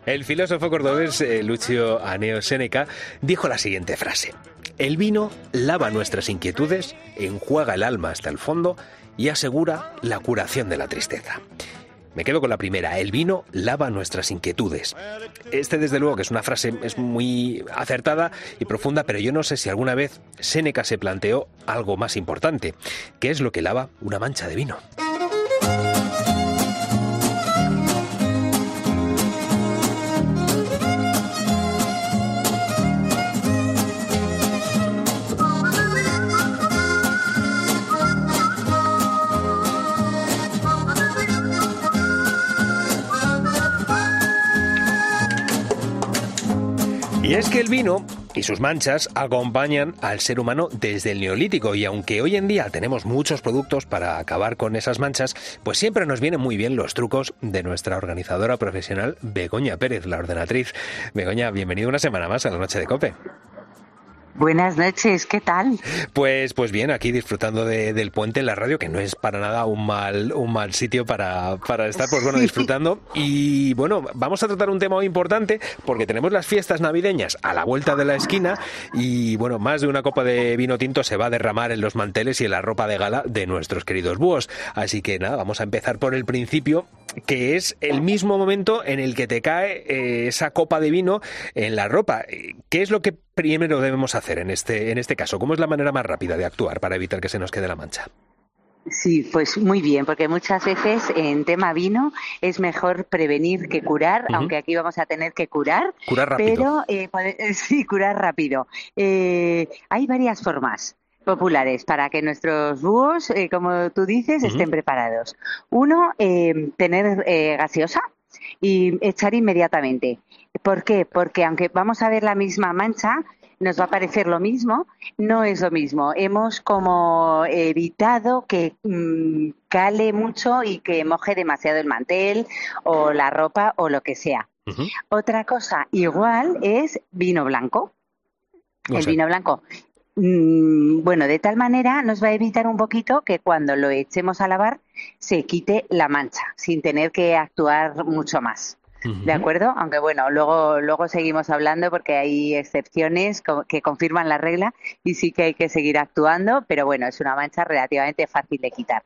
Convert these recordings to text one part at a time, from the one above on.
El filósofo cordobés Lucio Aneo Séneca dijo la siguiente frase: el vino lava nuestras inquietudes, enjuaga el alma hasta el fondo y asegura la curación de la tristeza. Me quedo con la primera, el vino lava nuestras inquietudes. Desde luego que es una frase es muy acertada y profunda, pero yo no sé si alguna vez Séneca se planteó algo más importante. ¿Qué es lo que lava una mancha de vino? Y es que el vino y sus manchas acompañan al ser humano desde el Neolítico, y aunque hoy en día tenemos muchos productos para acabar con esas manchas, pues siempre nos vienen muy bien los trucos de nuestra organizadora profesional Begoña Pérez, la ordenatriz. Begoña, bienvenido una semana más a la Noche de COPE. Buenas noches, ¿qué tal? Pues bien, aquí disfrutando del puente en la radio, que no es para nada un mal sitio para estar, pues bueno, disfrutando. Y bueno, vamos a tratar un tema muy importante porque tenemos las fiestas navideñas a la vuelta de la esquina y bueno, más de una copa de vino tinto se va a derramar en los manteles y en la ropa de gala de nuestros queridos búhos. Así que nada, vamos a empezar por el principio, que es el mismo momento en el que te cae esa copa de vino en la ropa. ¿Qué es lo que primero debemos hacer en este caso? ¿Cómo es la manera más rápida de actuar para evitar que se nos quede la mancha? Sí, pues muy bien, porque muchas veces en tema vino es mejor prevenir que curar, aunque aquí vamos a tener que curar. Curar rápido. Pero sí, curar rápido. Hay varias formas populares para que nuestros búhos, como tú dices, estén preparados. Uno, tener gaseosa y echar inmediatamente. ¿Por qué? Porque aunque vamos a ver la misma mancha, nos va a parecer lo mismo, no es lo mismo. Hemos como evitado que cale mucho y que moje demasiado el mantel o la ropa o lo que sea. Otra cosa igual es vino blanco. Vino blanco. Bueno, de tal manera nos va a evitar un poquito que cuando lo echemos a lavar se quite la mancha, sin tener que actuar mucho más. ¿De acuerdo? Aunque bueno, luego seguimos hablando porque hay excepciones que confirman la regla y sí que hay que seguir actuando, pero bueno, es una mancha relativamente fácil de quitar.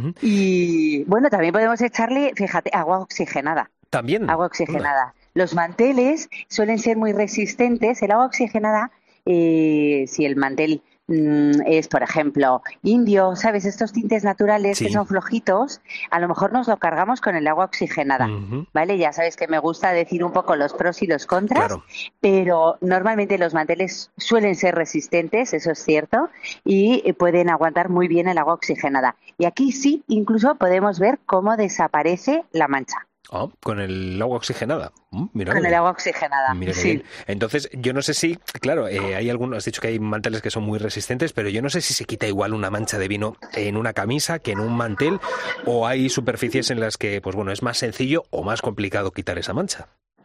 Y bueno, también podemos echarle, fíjate, agua oxigenada. ¿También? Agua oxigenada. Los manteles suelen ser muy resistentes. El agua oxigenada, si el mantel es, por ejemplo, indio, ¿sabes? Estos tintes naturales que son flojitos, a lo mejor nos lo cargamos con el agua oxigenada, ¿vale? Ya sabes que me gusta decir un poco los pros y los contras, pero normalmente los manteles suelen ser resistentes, eso es cierto, y pueden aguantar muy bien el agua oxigenada. Y aquí sí, incluso podemos ver cómo desaparece la mancha. Con el agua oxigenada. Mira con el agua oxigenada, mira sí. Bien. Entonces, yo no sé si, claro, hay algunos, has dicho que hay manteles que son muy resistentes, pero yo no sé si se quita igual una mancha de vino en una camisa que en un mantel, o hay superficies en las que, pues bueno, es más sencillo o más complicado quitar esa mancha.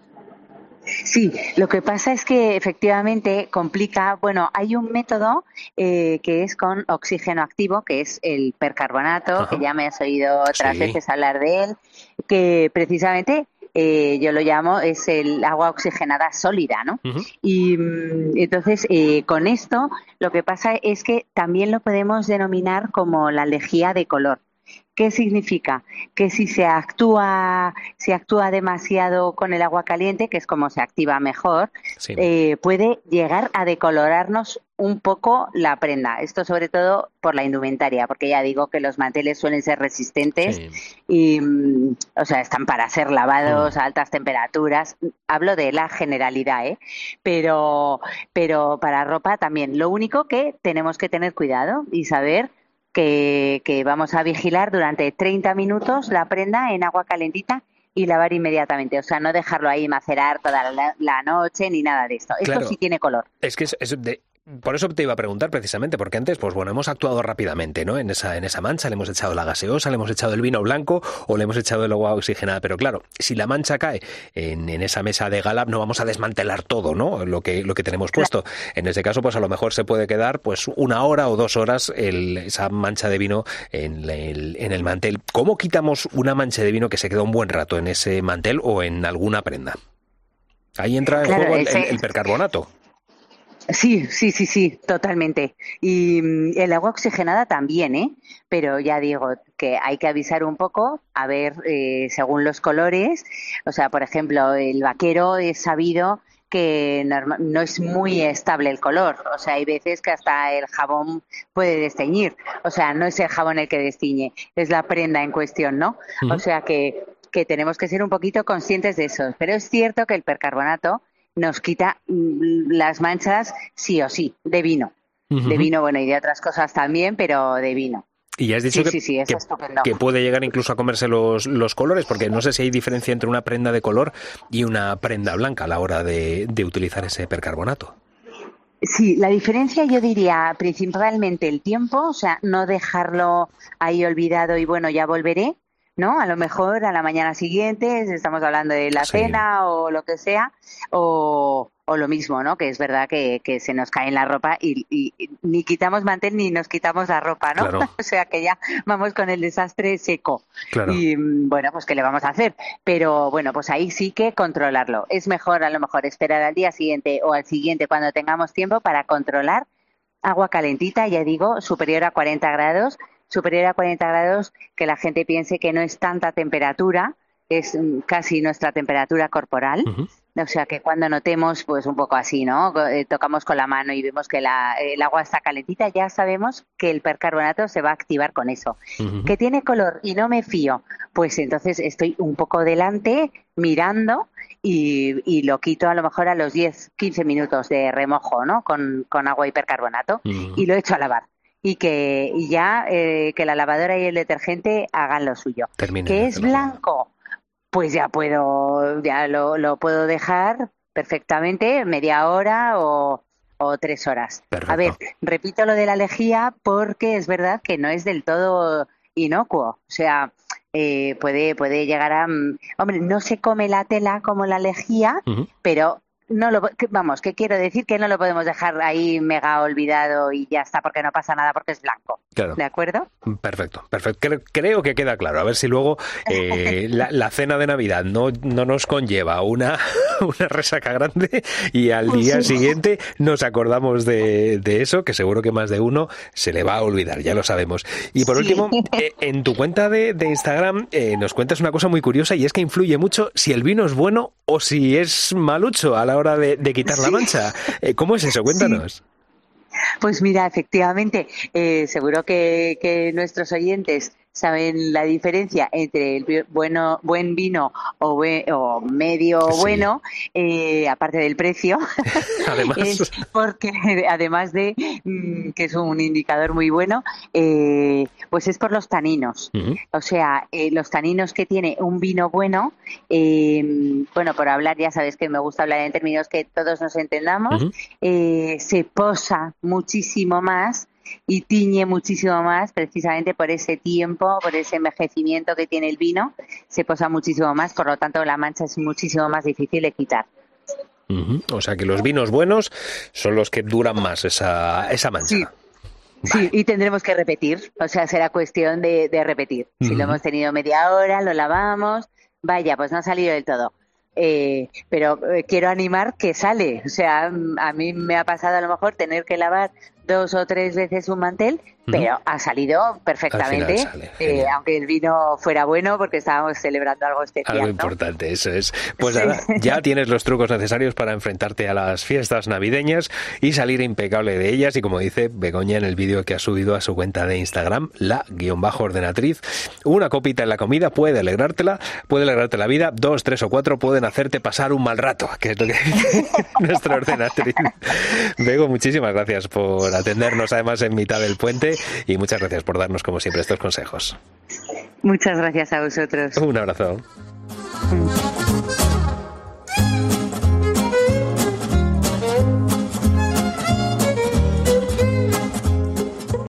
Sí, lo que pasa es que efectivamente complica, bueno, hay un método que es con oxígeno activo, que es el percarbonato, que ya me has oído otras veces hablar de él, que precisamente yo lo llamo, es el agua oxigenada sólida, ¿no? Y entonces con esto lo que pasa es que también lo podemos denominar como la lejía de color. ¿Qué significa? Que si se actúa demasiado con el agua caliente, que es como se activa mejor, puede llegar a decolorarnos un poco la prenda. Esto sobre todo por la indumentaria, porque ya digo que los manteles suelen ser resistentes y, o sea, están para ser lavados a altas temperaturas. Hablo de la generalidad, pero para ropa también. Lo único que tenemos que tener cuidado y saber que vamos a vigilar durante 30 minutos la prenda en agua calentita y lavar inmediatamente. O sea, no dejarlo ahí macerar toda la noche ni nada de esto. Esto sí tiene color. Es que por eso te iba a preguntar precisamente, porque antes, pues bueno, hemos actuado rápidamente, ¿no? En esa mancha le hemos echado la gaseosa, le hemos echado el vino blanco o le hemos echado el agua oxigenada. Pero claro, si la mancha cae en esa mesa de gala, no vamos a desmantelar todo, ¿no? Lo que tenemos puesto. En ese caso, pues a lo mejor se puede quedar pues 1 hora o 2 horas esa mancha de vino en el mantel. ¿Cómo quitamos una mancha de vino que se queda un buen rato en ese mantel o en alguna prenda? Ahí entra en juego el percarbonato. Sí, totalmente. Y el agua oxigenada también, ¿eh? Pero ya digo que hay que avisar un poco, a ver, según los colores. O sea, por ejemplo, el vaquero es sabido que no es muy estable el color. O sea, hay veces que hasta el jabón puede desteñir. O sea, no es el jabón el que destiñe, es la prenda en cuestión, ¿no? O sea que tenemos que ser un poquito conscientes de eso. Pero es cierto que el percarbonato nos quita las manchas sí o sí, de vino. De vino, bueno, y de otras cosas también, pero de vino. Y ya has dicho que puede llegar incluso a comerse los colores, porque no sé si hay diferencia entre una prenda de color y una prenda blanca a la hora de utilizar ese percarbonato. Sí, la diferencia yo diría principalmente el tiempo, o sea, no dejarlo ahí olvidado y bueno, ya volveré, ¿no? A lo mejor a la mañana siguiente, estamos hablando de la cena o lo que sea, o lo mismo, ¿no? Que es verdad que se nos cae en la ropa y ni quitamos mantel ni nos quitamos la ropa, ¿no? Claro. O sea que ya vamos con el desastre seco. Claro. Y bueno, pues ¿qué le vamos a hacer? Pero bueno, pues ahí sí que controlarlo. Es mejor a lo mejor esperar al día siguiente o al siguiente cuando tengamos tiempo para controlar agua calentita, ya digo, superior a 40 grados, que la gente piense que no es tanta temperatura, es casi nuestra temperatura corporal. O sea que cuando notemos pues un poco así, ¿no? Tocamos con la mano y vemos que el agua está calentita, ya sabemos que el percarbonato se va a activar con eso. Que tiene color y no me fío, pues entonces estoy un poco delante mirando y lo quito a lo mejor a los 10-15 minutos de remojo, ¿no? Con agua y percarbonato y lo echo a lavar. Y que la lavadora y el detergente hagan lo suyo. Que es blanco, pues ya lo puedo dejar perfectamente media hora o 3 horas. Perfecto. A ver, repito lo de la lejía porque es verdad que no es del todo inocuo. O sea, puede llegar a... hombre, no se come la tela como la lejía, pero... ¿qué quiero decir? Que no lo podemos dejar ahí mega olvidado y ya está, porque no pasa nada, porque es blanco. Claro. ¿De acuerdo? Perfecto. Creo que queda claro. A ver si luego la cena de Navidad no nos conlleva una resaca grande y al día siguiente nos acordamos de eso, que seguro que más de uno se le va a olvidar, ya lo sabemos. Y por último, en tu cuenta de Instagram nos cuentas una cosa muy curiosa y es que influye mucho si el vino es bueno o si es malucho a la hora de quitar la mancha. ¿Cómo es eso? Cuéntanos. Pues mira, efectivamente, seguro que nuestros oyentes saben la diferencia entre el buen vino o medio bueno, aparte del precio. Además. Es porque además de que es un indicador muy bueno, pues es por los taninos. O sea, los taninos que tiene un vino bueno, bueno, por hablar, ya sabes que me gusta hablar en términos que todos nos entendamos, se posa muchísimo más y tiñe muchísimo más precisamente por ese tiempo, por ese envejecimiento que tiene el vino, se posa muchísimo más, por lo tanto la mancha es muchísimo más difícil de quitar. O sea que los vinos buenos son los que duran más esa mancha. Sí. Vale. Sí, y tendremos que repetir, o sea, será cuestión de repetir. Si lo hemos tenido media hora, lo lavamos, vaya, pues no ha salido del todo. Pero quiero animar que sale, o sea, a mí me ha pasado a lo mejor tener que lavar 2 o 3 veces un mantel, pero ha salido perfectamente, sale, aunque el vino fuera bueno porque estábamos celebrando algo especial. Algo importante, eso es. Pues nada, ya tienes los trucos necesarios para enfrentarte a las fiestas navideñas y salir impecable de ellas. Y como dice Begoña en el vídeo que ha subido a su cuenta de Instagram, la_ordenatriz, una copita en la comida puede alegrarte la vida, 2, 3 o 4 pueden hacerte pasar un mal rato, que es lo que dice nuestra ordenatriz. Bego, muchísimas gracias por atendernos además en mitad del puente y muchas gracias por darnos como siempre estos consejos. Muchas gracias a vosotros. Un abrazo.